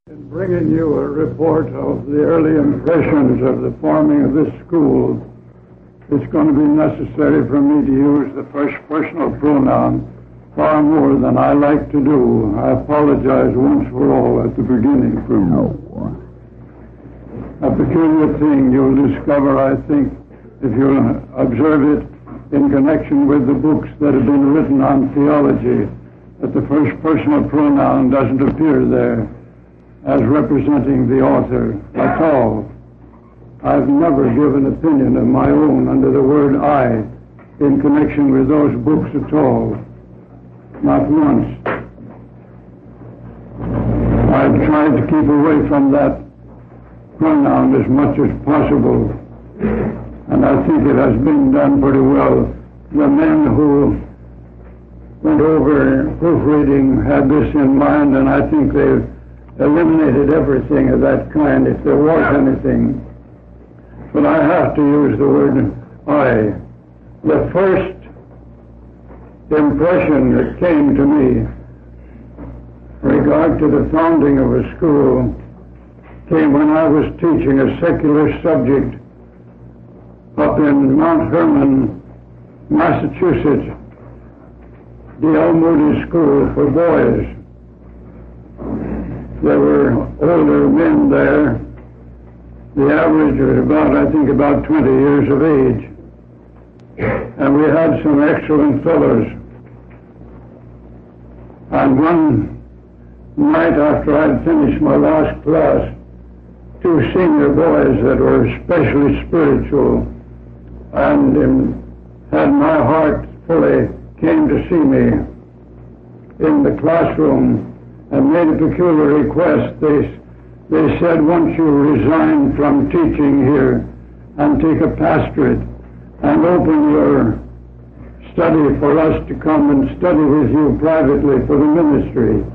In bringing you a report of the early impressions of the forming of this school, it's going to be necessary for me to use the first personal pronoun far more than I like to do. I apologize once for all at the beginning for a peculiar thing you'll discover, I think, if you'll observe it in connection with the books that have been written on theology, that the first personal pronoun doesn't appear there as representing the author at all. I've never given opinion of my own under the word I in connection with those books at all. Not once. I've tried to keep away from that pronoun as much as possible, and I think it has been done pretty well. The men who went over proofreading had this in mind, and I think they've eliminated everything of that kind, if there was anything. But I have to use the word I. The first impression that came to me in regard to the founding of a school came when I was teaching a secular subject up in Mount Hermon, Massachusetts, D.L. Moody School for boys. There were older men there. The average was about 20 years of age. And we had some excellent fellows. And one night after I'd finished my last class, two senior boys that were especially spiritual and had my heart fully came to see me in the classroom and made a peculiar request. They said, once you resign from teaching here and take a pastorate and open your study for us to come and study with you privately for the ministry.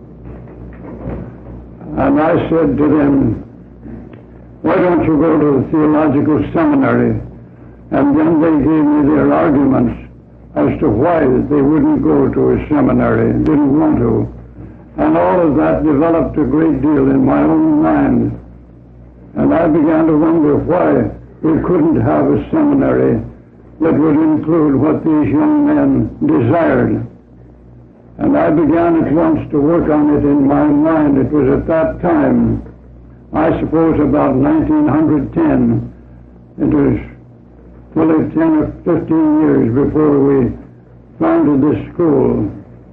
And I said to them, why don't you go to the theological seminary? And then they gave me their arguments as to why they wouldn't go to a seminary, didn't want to. And all of that developed a great deal in my own mind. And I began to wonder why we couldn't have a seminary that would include what these young men desired. And I began at once to work on it in my mind. It was at that time, I suppose about 1910, it was fully 10 or 15 years before we founded this school.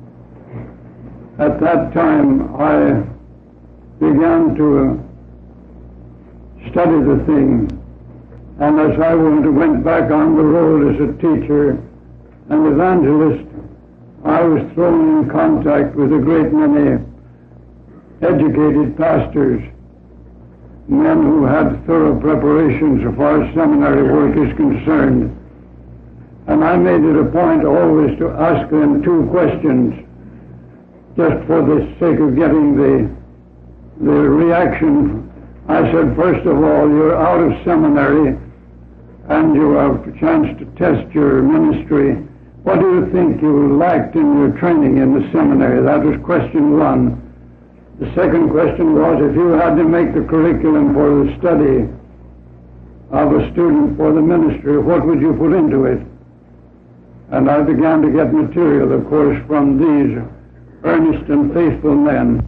At that time, I began to study the thing, and as I went back on the road as a teacher and evangelist, I was thrown in contact with a great many educated pastors, men who had thorough preparation so far as seminary work is concerned. And I made it a point always to ask them two questions, just for the sake of getting the reaction. I said, first of all, you're out of seminary and you have a chance to test your ministry. What do you think you lacked in your training in the seminary? That was question one. The second question was, if you had to make the curriculum for the study of a student for the ministry, what would you put into it? And I began to get material, of course, from these earnest and faithful men.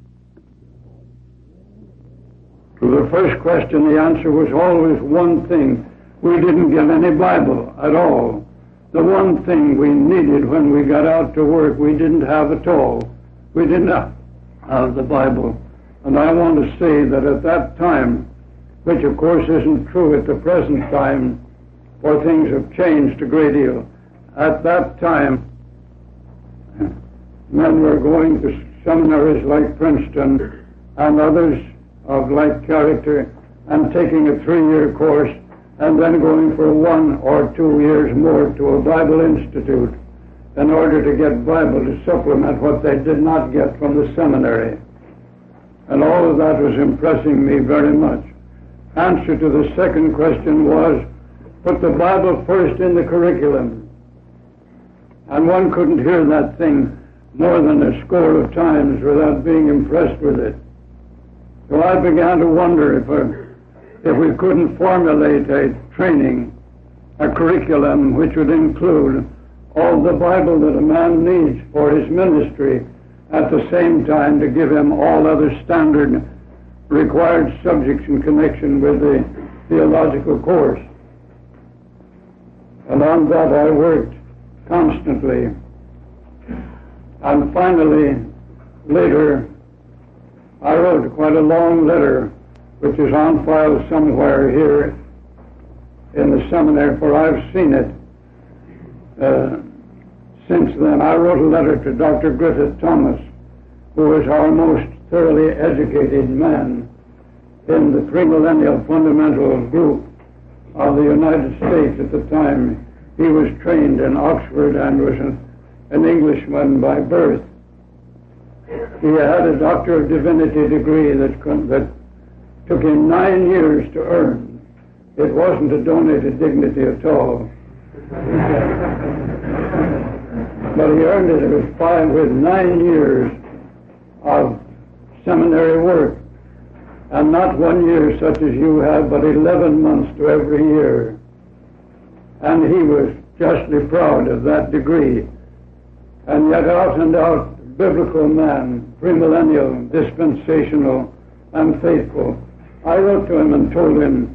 To the first question, the answer was always one thing. We didn't get any Bible at all. The one thing we needed when we got out to work, we didn't have at all. We didn't have the Bible. And I want to say that at that time, which of course isn't true at the present time, for things have changed a great deal. At that time, men were going to seminaries like Princeton and others of like character and taking a 3-year course and then going for 1 or 2 years more to a Bible Institute in order to get Bible to supplement what they did not get from the seminary. And all of that was impressing me very much. Answer to the second question was, put the Bible first in the curriculum. And one couldn't hear that thing more than a score of times without being impressed with it. So I began to wonder if we couldn't formulate a training, a curriculum which would include all the Bible that a man needs for his ministry, at the same time to give him all other standard required subjects in connection with the theological course. And on that I worked constantly. And finally, later, I wrote quite a long letter, which is on file somewhere here in the seminary, for I've seen it. Since then, I wrote a letter to Dr. Griffith Thomas, who was our most thoroughly educated man in the premillennial fundamental group of the United States at the time. He was trained in Oxford and was an Englishman by birth. He had a Doctor of Divinity degree that took him 9 years to earn. It wasn't a donated dignity at all. But he earned it. It was fine with 9 years of seminary work, and not 1 year such as you have, but 11 months to every year. And he was justly proud of that degree. And yet out and out biblical man, premillennial, dispensational, and faithful. I wrote to him and told him,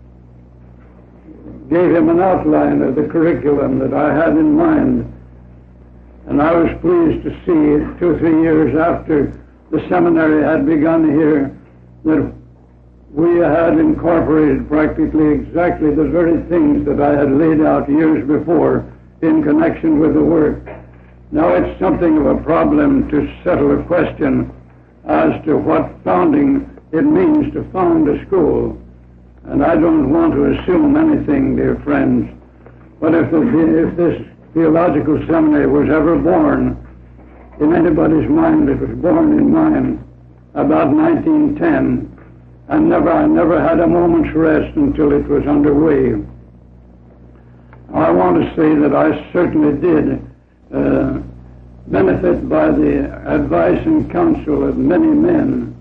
gave him an outline of the curriculum that I had in mind. And I was pleased to see 2 or 3 years after the seminary had begun here that we had incorporated practically exactly the very things that I had laid out years before in connection with the work. Now it's something of a problem to settle a question as to what founding it means to found a school. And I don't want to assume anything, dear friends, but if this theological seminary was ever born in anybody's mind, it was born in mine about 1910, and I never had a moment's rest until it was underway. I want to say that I certainly did benefit by the advice and counsel of many men,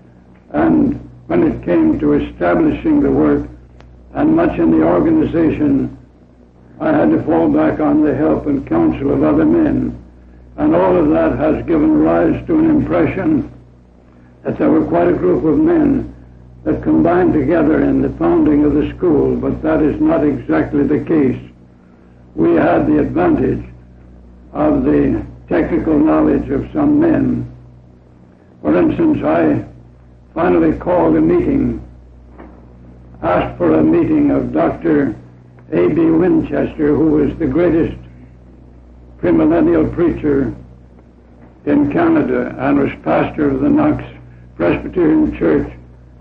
and when it came to establishing the work and much in the organization, I had to fall back on the help and counsel of other men. And all of that has given rise to an impression that there were quite a group of men that combined together in the founding of the school, but that is not exactly the case. We had the advantage of the technical knowledge of some men. For instance, I finally called a meeting, asked for a meeting of Dr. A.B. Winchester, who was the greatest premillennial preacher in Canada and was pastor of the Knox Presbyterian Church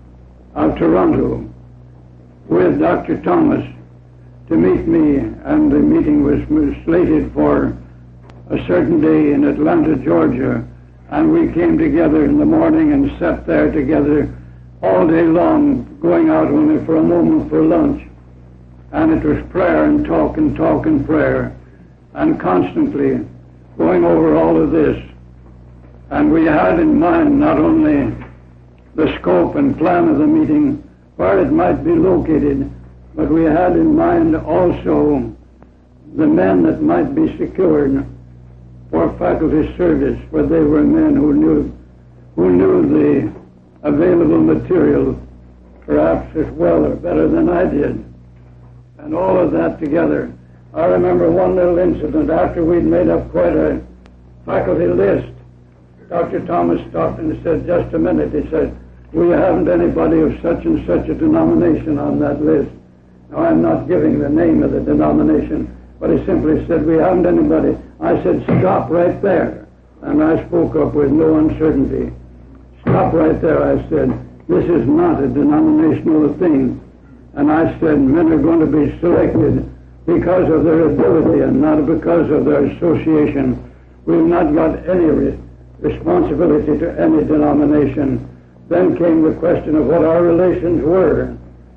of Toronto, with Dr. Thomas to meet me, and the meeting was slated for a certain day in Atlanta, Georgia, and we came together in the morning and sat there together all day long, going out only for a moment for lunch. And it was prayer and talk and prayer, and constantly going over all of this. And we had in mind not only the scope and plan of the meeting, where it might be located, but we had in mind also the men that might be secured for faculty service, for they were men who knew the available material perhaps as well or better than I did. And all of that together. I remember one little incident after we'd made up quite a faculty list. Dr. Thomas stopped and said, "Just a minute," he said, "we haven't anybody of such and such a denomination on that list." Now, I'm not giving the name of the denomination, but he simply said, "We haven't anybody." I said, "Stop right there." And I spoke up with no uncertainty. "Stop right there," I said. "This is not a denominational thing." And I said, men are going to be selected because of their ability and not because of their association. We've not got any responsibility to any denomination. Then came the question of what our relations were.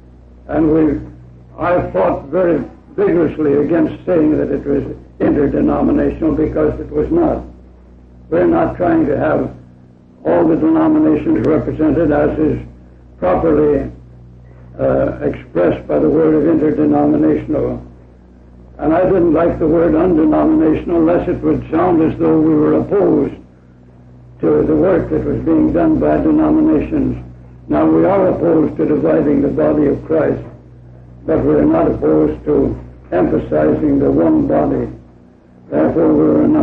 And I fought very vigorously against saying that it was interdenominational, because it was not. We're not trying to have all the denominations represented, as is properly expressed by the word of interdenominational. And I didn't like the word undenominational, lest it would sound as though we were opposed to the work that was being done by denominations. Now, we are opposed to dividing the body of Christ, but we're not opposed to emphasizing the one body. Therefore, we were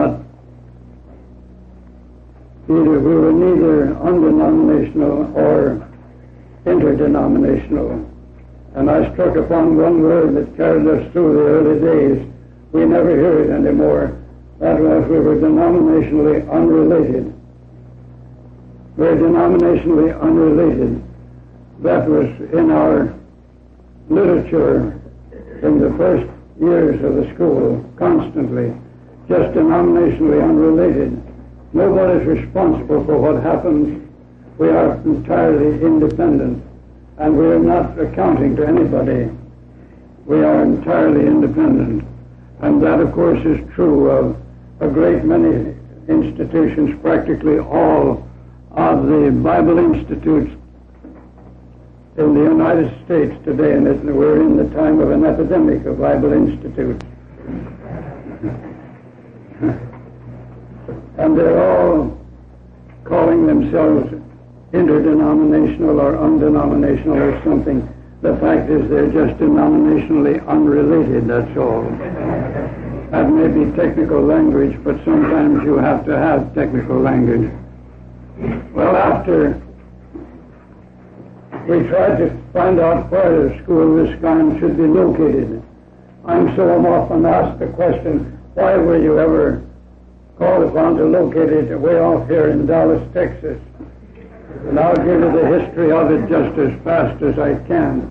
neither undenominational or interdenominational. And I struck upon one word that carried us through the early days. We never hear it anymore. That was, we were denominationally unrelated. We're denominationally unrelated. That was in our literature in the first years of the school, constantly. Just denominationally unrelated. Nobody's responsible for what happens. We are entirely independent, and we are not accounting to anybody. We are entirely independent. And that, of course, is true of a great many institutions, practically all of the Bible institutes in the United States today, and we're in the time of an epidemic of Bible institutes. And they're all calling themselves interdenominational or undenominational or something. The fact is they're just denominationally unrelated, that's all. That may be technical language, but sometimes you have to have technical language. Well, after we tried to find out where a school of this kind should be located, I'm so often asked the question, why were you ever called upon to locate it way off here in Dallas, Texas? And I'll give you the history of it just as fast as I can.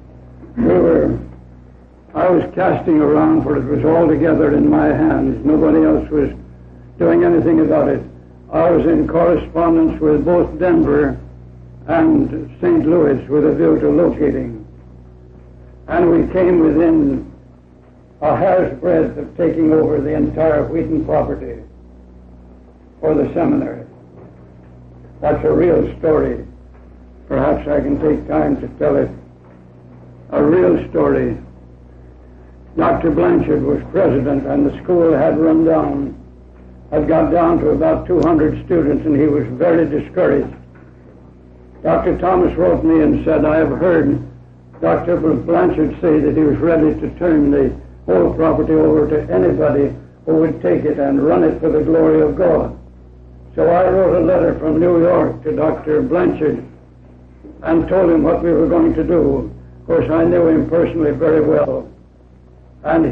I was casting around, for it was altogether in my hands. Nobody else was doing anything about it. I was in correspondence with both Denver and St. Louis with a view to locating. And we came within a hair's breadth of taking over the entire Wheaton property for the seminary. That's a real story. Perhaps I can take time to tell it. A real story. Dr. Blanchard was president, and the school had got down to about 200 students, and he was very discouraged. Dr. Thomas wrote me and said, I have heard Dr. Blanchard say that he was ready to turn the whole property over to anybody who would take it and run it for the glory of God. So I wrote a letter from New York to Dr. Blanchard and told him what we were going to do. Of course, I knew him personally very well. And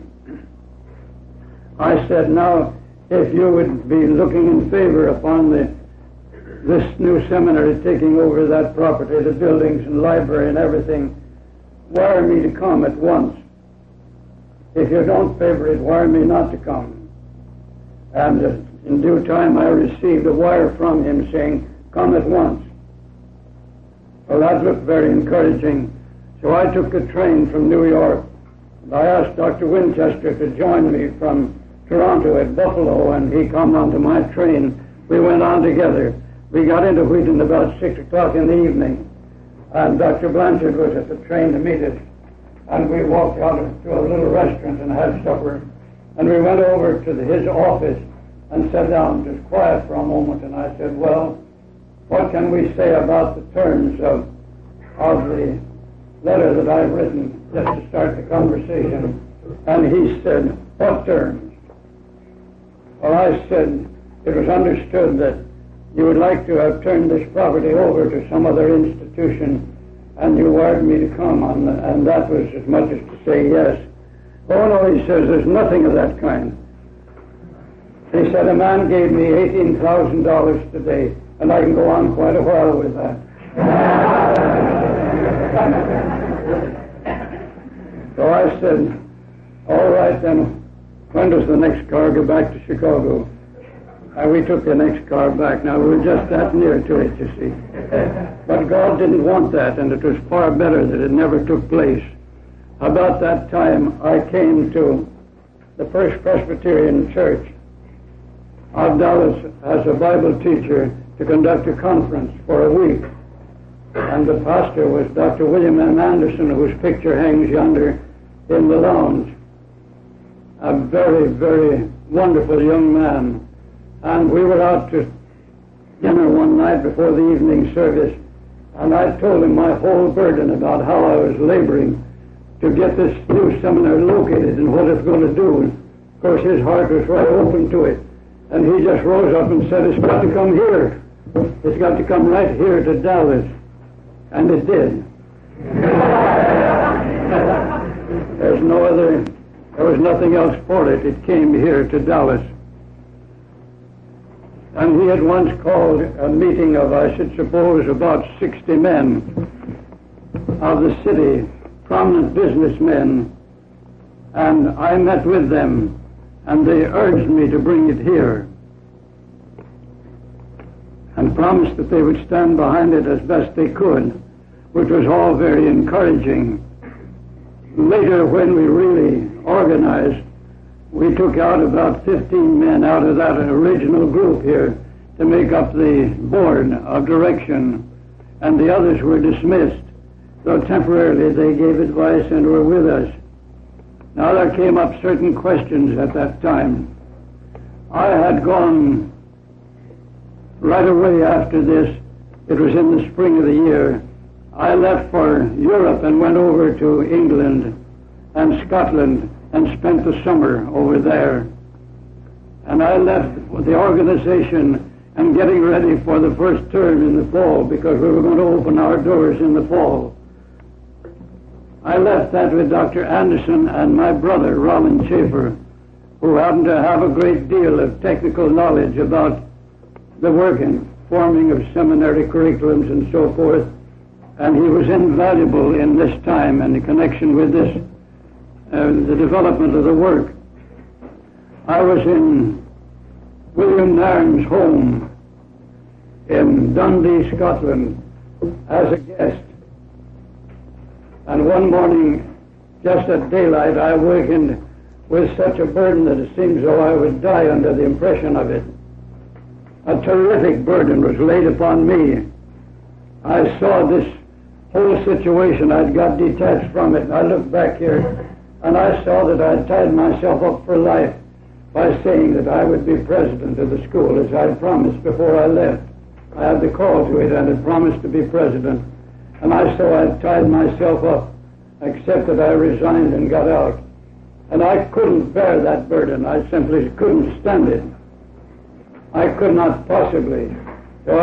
I said, now, if you would be looking in favor upon this new seminary taking over that property, the buildings and library and everything, wire me to come at once. If you don't favor it, wire me not to come. And in due time, I received a wire from him saying, come at once. Well, that looked very encouraging. So I took a train from New York. I asked Dr. Winchester to join me from Toronto at Buffalo, and he come onto my train. We went on together. We got into Wheaton about 6 o'clock in the evening, and Dr. Blanchard was at the train to meet us. And we walked out to a little restaurant and had supper. And we went over to his office and sat down, just quiet for a moment. And I said, well, what can we say about the terms of the letter that I've written, just to start the conversation? And he said, what terms? Well, I said, it was understood that you would like to have turned this property over to some other institution, and you wired me to come on, and that was as much as to say yes. Oh, no, he says, there's nothing of that kind. He said, a man gave me $18,000 today, and I can go on quite a while with that. So I said, all right then, when does the next car go back to Chicago? And we took the next car back. Now, we were just that near to it, you see. But God didn't want that, and it was far better that it never took place. About that time, I came to the First Presbyterian Church of Dallas as a Bible teacher to conduct a conference for a week. And the pastor was Dr. William M. Anderson, whose picture hangs yonder in the lounge. A very, very wonderful young man. And we were out to dinner one night before the evening service, and I told him my whole burden about how I was laboring to get this new seminary located and what it's going to do. Of course, his heart was right open to it. And he just rose up and said, it's got to come here. It's got to come right here to Dallas. And it did. There was nothing else for it. It came here to Dallas. And he had once called a meeting of, I should suppose, about 60 men of the city, prominent businessmen, and I met with them, and they urged me to bring it here, and promised that they would stand behind it as best they could, which was all very encouraging. Later, when we really organized, we took out about 15 men out of that original group here to make up the board of direction, and the others were dismissed, though temporarily they gave advice and were with us. Now there came up certain questions at that time. I had gone right away after this. It was in the spring of the year. I left for Europe and went over to England and Scotland and spent the summer over there. And I left the organization and getting ready for the first term in the fall, because we were going to open our doors in the fall. I left that with Dr. Anderson and my brother, Rollin Schaefer, who happened to have a great deal of technical knowledge about the work and forming of seminary curriculums and so forth, and he was invaluable in this time and in connection with this, the development of the work. I was in William Nairn's home in Dundee, Scotland, as a guest. And one morning, just at daylight, I awakened with such a burden that it seemed as though I would die under the impression of it. A terrific burden was laid upon me. I saw this whole situation. I'd got detached from it. I looked back here, and I saw that I'd tied myself up for life by saying that I would be president of the school, as I had promised before I left. I had the call to it and had promised to be president. And so I tied myself up, except that I resigned and got out. And I couldn't bear that burden. I simply couldn't stand it. I could not possibly. So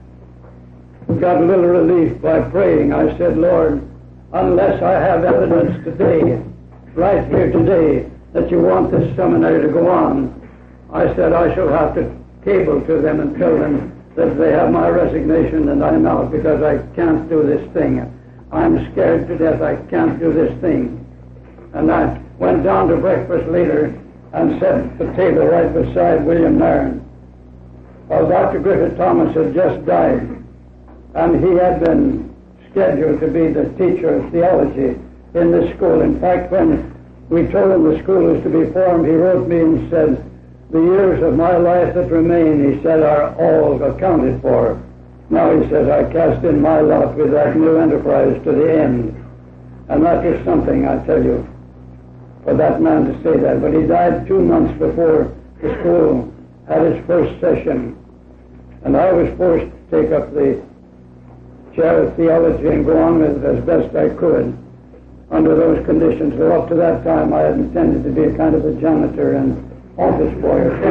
I got a little relief by praying. I said, Lord, unless I have evidence today, right here today, that you want this seminary to go on, I said I shall have to cable to them and tell them that they have my resignation and I'm out, because I can't do this thing. I'm scared to death. I can't do this thing. And I went down to breakfast later and set at the table right beside William Nairn. Well, Dr. Griffith Thomas had just died, and he had been scheduled to be the teacher of theology in this school. In fact, when we told him the school was to be formed, he wrote me and said, the years of my life that remain, he said, are all accounted for. Now, he says, I cast in my lot with that new enterprise to the end. And that was something, I tell you, for that man to say that. But he died 2 months before the school had its first session. And I was forced to take up the chair of theology and go on with it as best I could under those conditions. So up to that time, I had intended to be a kind of a janitor and office boy or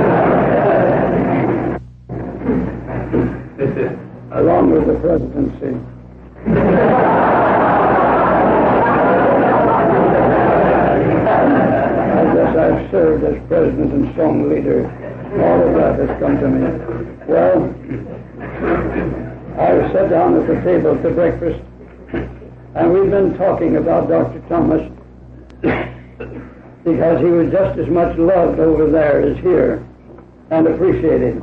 something, along with the presidency. I guess I've served as president and song leader. All of that has come to me. Well, I sat down at the table to breakfast, and we've been talking about Dr. Thomas because he was just as much loved over there as here and appreciated.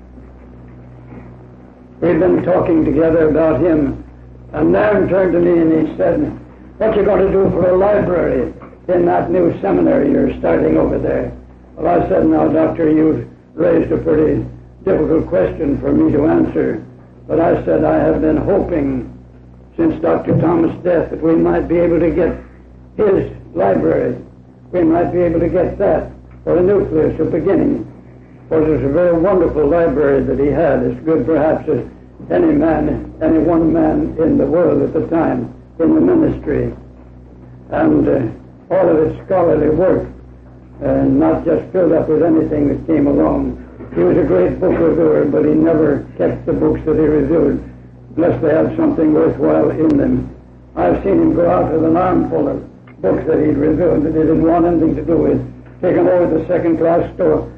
We've been talking together about him, and Nairn turned to me and he said, what you going to do for a library in that new seminary you're starting over there? Well, I said, now, Doctor, you've raised a pretty difficult question for me to answer, but I said I have been hoping since Dr. Thomas' death that we might be able to get his library. We might be able to get that for a nucleus, a beginning. For it was a very wonderful library that he had, as good perhaps as any one man in the world at the time in the ministry. And all of its scholarly work, not just filled up with anything that came along. He was a great book reviewer, but he never kept the books that he reviewed unless they had something worthwhile in them. I've seen him go out with an armful of books that he'd reviewed that he didn't want anything to do with, take them over to the second-class store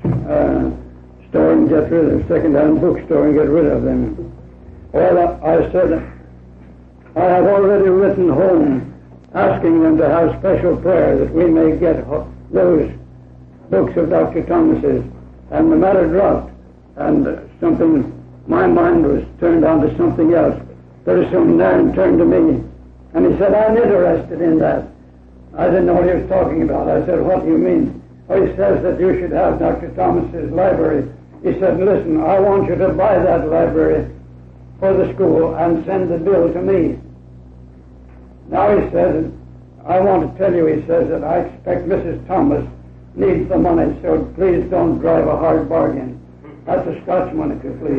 and get rid of second-hand bookstore and get rid of them. Well, I said, I have already written home asking them to have special prayer that we may get those books of Dr. Thomas's. And the matter dropped, and my mind was turned on to something else. Pretty soon Nairn turned to me, and he said, I'm interested in that. I didn't know what he was talking about. I said, what do you mean? Well, he says that you should have Dr. Thomas's library. He said, listen, I want you to buy that library for the school and send the bill to me. Now he says, I want to tell you, he says, that I expect Mrs. Thomas needs the money, so please don't drive a hard bargain. That's a Scotchman, if you please.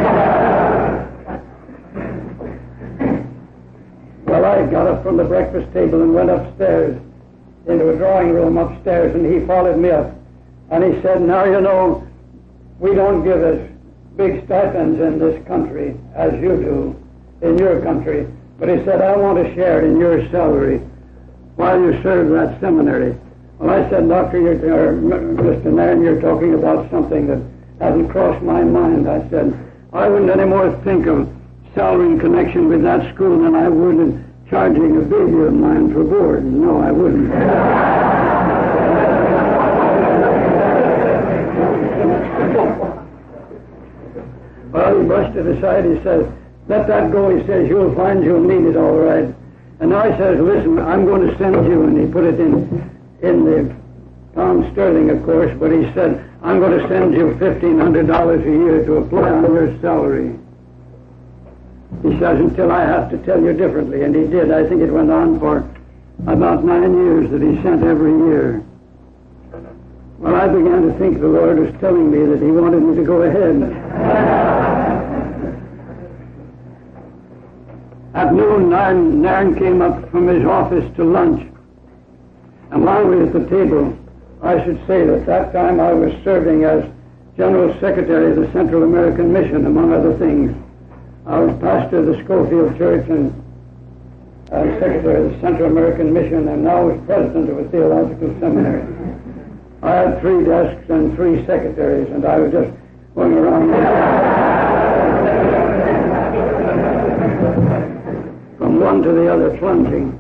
Well, I got up from the breakfast table and went upstairs into a drawing room upstairs, and he followed me up. And he said, now, you know, we don't give as big stipends in this country as you do in your country. But he said, I want to share in your salary while you serve that seminary. Well, I said, Mr. Nairn, you're talking about something that hasn't crossed my mind. I said, I wouldn't any more think of salary in connection with that school than I would in charging a baby of mine for board. No, I wouldn't. Well, he brushed it aside. He says, let that go. He says, you'll find you'll need it all right. And now he says, listen, I'm going to send you, and he put it in the pound sterling, of course, but he said, I'm going to send you $1,500 a year to apply on your salary. He says, until I have to tell you differently. And he did. I think it went on for about 9 years that he sent every year. Well, I began to think the Lord was telling me that he wanted me to go ahead. At noon, Nairn came up from his office to lunch. And while we were at the table, I should say that that time I was serving as General Secretary of the Central American Mission, among other things. I was pastor of the Schofield Church and Secretary of the Central American Mission, and now was President of a theological seminary. I had 3 desks and 3 secretaries, and I was just going around from one to the other, plunging.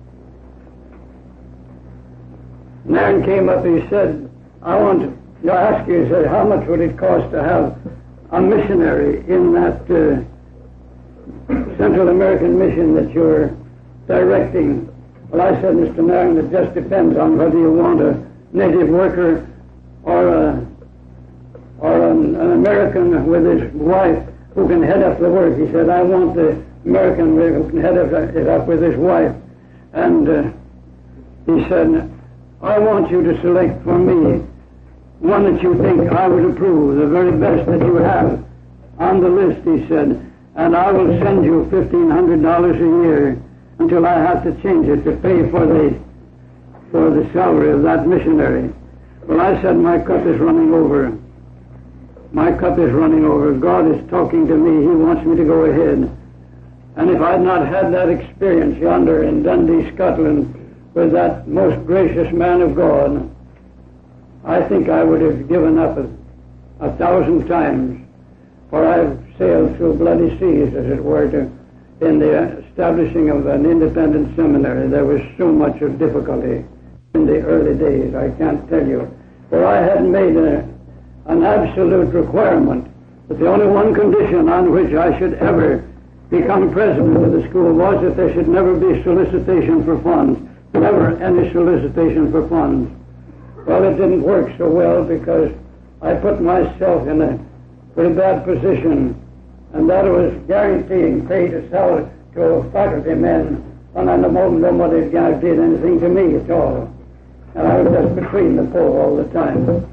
Nairn came up, he said, I want to ask you, he said, how much would it cost to have a missionary in that Central American mission that you're directing? Well, I said, Mr. Nairn, it just depends on whether you want a native worker or an American with his wife who can head up the work. He said, I want the American who can head it up with his wife. And he said, I want you to select for me one that you think I would approve, the very best that you have on the list, he said, and I will send you $1,500 a year until I have to change it to pay for the salary of that missionary. Well, I said, my cup is running over. My cup is running over. God is talking to me. He wants me to go ahead. And if I'd not had that experience yonder in Dundee, Scotland, with that most gracious man of God, I think I would have given up 1,000 times. For I've sailed through bloody seas, as it were, in the establishing of an independent seminary. There was so much of difficulty in the early days, I can't tell you. For I had made an absolute requirement that the only one condition on which I should ever become president of the school was that there should never be solicitation for funds. Never any solicitation for funds. Well, it didn't work so well because I put myself in with a bad position, and that was guaranteeing pay to sell to faculty men, when at the moment nobody guaranteed anything to me at all. And I was just between the poor all the time.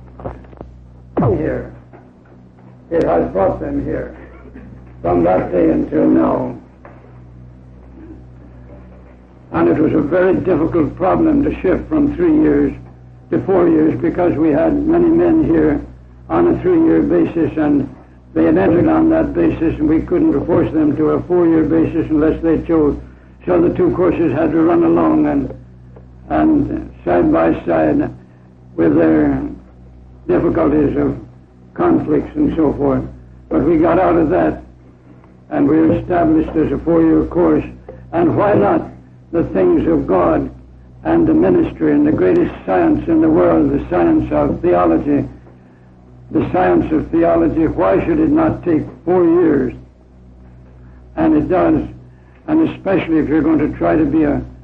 Here. It has brought them here from that day until now. And it was a very difficult problem to shift from 3 years to 4 years, because we had many men here on a 3-year basis, and they had entered on that basis, and we couldn't force them to a 4-year basis unless they chose. So the two courses had to run along and side by side with their difficulties of conflicts and so forth. But we got out of that, and we were established as a 4-year course. And why not the things of God and the ministry and the greatest science in the world, the science of theology? The science of theology, why should it not take 4 years? And it does. And especially if you're going to try to be an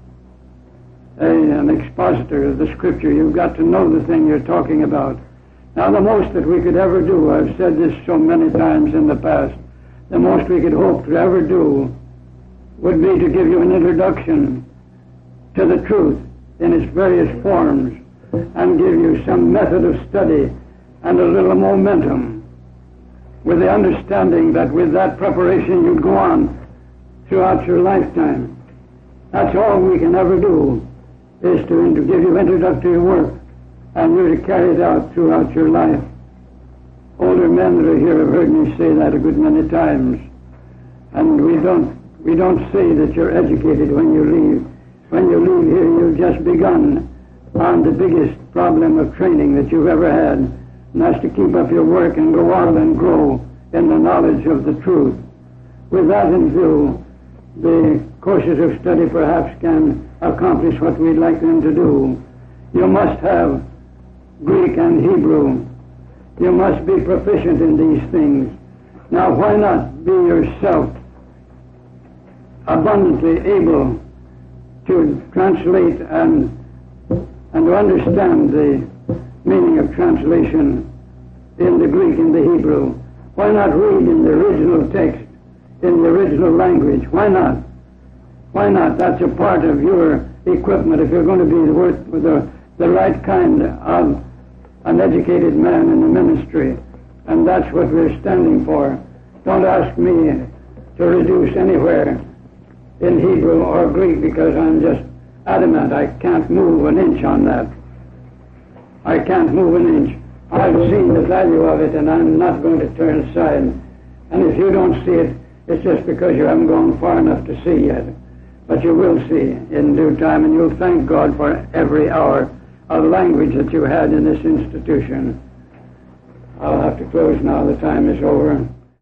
expositor of the Scripture, you've got to know the thing you're talking about. Now, the most that we could ever do, I've said this so many times in the past, the most we could hope to ever do would be to give you an introduction to the truth in its various forms, and give you some method of study and a little momentum, with the understanding that with that preparation you'd go on throughout your lifetime. That's all we can ever do, is to give you introductory work, and you're to carry it out throughout your life. Older men that are here have heard me say that a good many times. And we don't say that you're educated when you leave. When you leave here, you've just begun on the biggest problem of training that you've ever had, and that's to keep up your work and go on and grow in the knowledge of the truth. With that in view, the courses of study perhaps can accomplish what we'd like them to do. You must have Greek and Hebrew. You must be proficient in these things. Now, why not be yourself abundantly able to translate and to understand the meaning of translation in the Greek and the Hebrew? Why not read in the original text, in the original language? Why not? Why not? That's a part of your equipment if you're going to be with the right kind of an educated man in the ministry. And that's what we're standing for. Don't ask me to reduce anywhere in Hebrew or Greek, because I'm just adamant. I can't move an inch on that. I can't move an inch. I've seen the value of it, and I'm not going to turn aside. And if you don't see it, it's just because you haven't gone far enough to see yet. But you will see in due time, and you'll thank God for every hour of language that you had in this institution. I'll have to close now. The time is over.